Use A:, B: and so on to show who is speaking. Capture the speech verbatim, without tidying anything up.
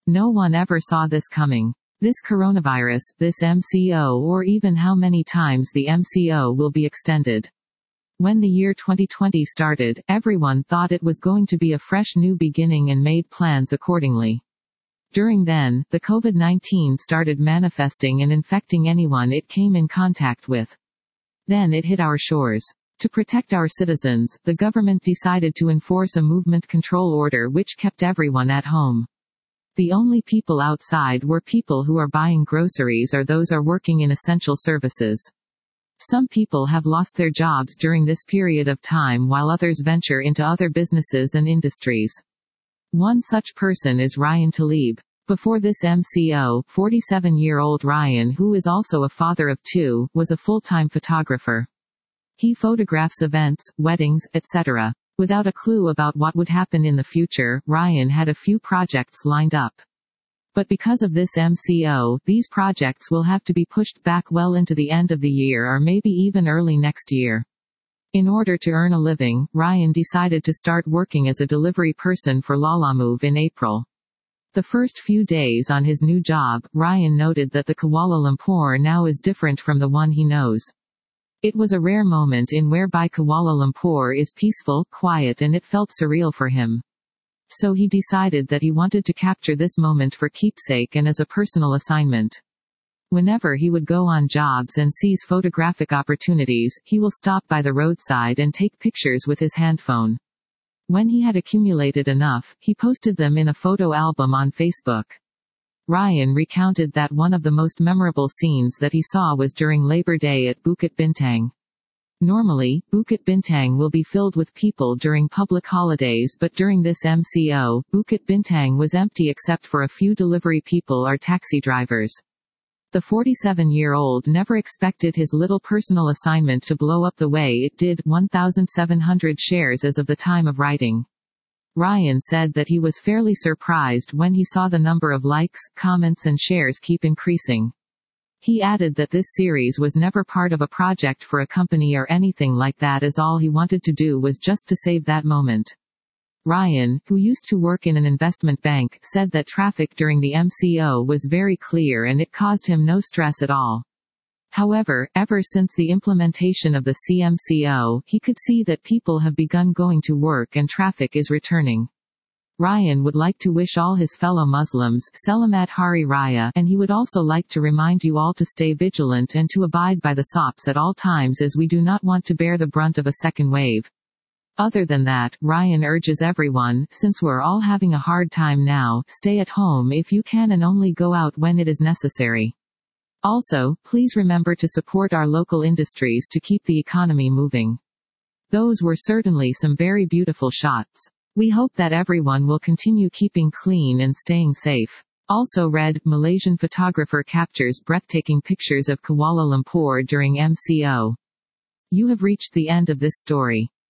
A: No one ever saw this coming. This coronavirus, this M C O, or even how many times the M C O will be extended. When the year twenty twenty started, everyone thought it was going to be a fresh new beginning and made plans accordingly. During then, the COVID nineteen started manifesting and infecting anyone it came in contact with. Then it hit our shores. To protect our citizens, the government decided to enforce a movement control order which kept everyone at home. The only people outside were people who are buying groceries or those are working in essential services. Some people have lost their jobs during this period of time while others venture into other businesses and industries. One such person is Ryan Tlaib. Before this M C O, forty-seven-year-old Ryan, who is also a father of two, was a full-time photographer. He photographs events, weddings, et cetera. Without a clue about what would happen in the future, Ryan had a few projects lined up. But because of this M C O, these projects will have to be pushed back well into the end of the year or maybe even early next year. In order to earn a living, Ryan decided to start working as a delivery person for Lalamove in April. The first few days on his new job, Ryan noted that the Kuala Lumpur now is different from the one he knows. It was a rare moment in whereby Kuala Lumpur is peaceful, quiet, and it felt surreal for him. So he decided that he wanted to capture this moment for keepsake and as a personal assignment. Whenever he would go on jobs and seize photographic opportunities, he will stop by the roadside and take pictures with his handphone. When he had accumulated enough, he posted them in a photo album on Facebook. Ryan recounted that one of the most memorable scenes that he saw was during Labor Day at Bukit Bintang. Normally, Bukit Bintang will be filled with people during public holidays, but during this M C O, Bukit Bintang was empty except for a few delivery people or taxi drivers. The forty-seven-year-old never expected his little personal assignment to blow up the way it did, one thousand seven hundred shares as of the time of writing. Ryan said that he was fairly surprised when he saw the number of likes, comments and shares keep increasing. He added that this series was never part of a project for a company or anything like that, as all he wanted to do was just to save that moment. Ryan, who used to work in an investment bank, said that traffic during the M C O was very clear and it caused him no stress at all. However, ever since the implementation of the C M C O, he could see that people have begun going to work and traffic is returning. Ryan would like to wish all his fellow Muslims, Selamat Hari Raya, and he would also like to remind you all to stay vigilant and to abide by the S O Ps at all times, as we do not want to bear the brunt of a second wave. Other than that, Ryan urges everyone, since we're all having a hard time now, stay at home if you can and only go out when it is necessary. Also, please remember to support our local industries to keep the economy moving. Those were certainly some very beautiful shots. We hope that everyone will continue keeping clean and staying safe. Also read, Malaysian photographer captures breathtaking pictures of Kuala Lumpur during M C O. You have reached the end of this story.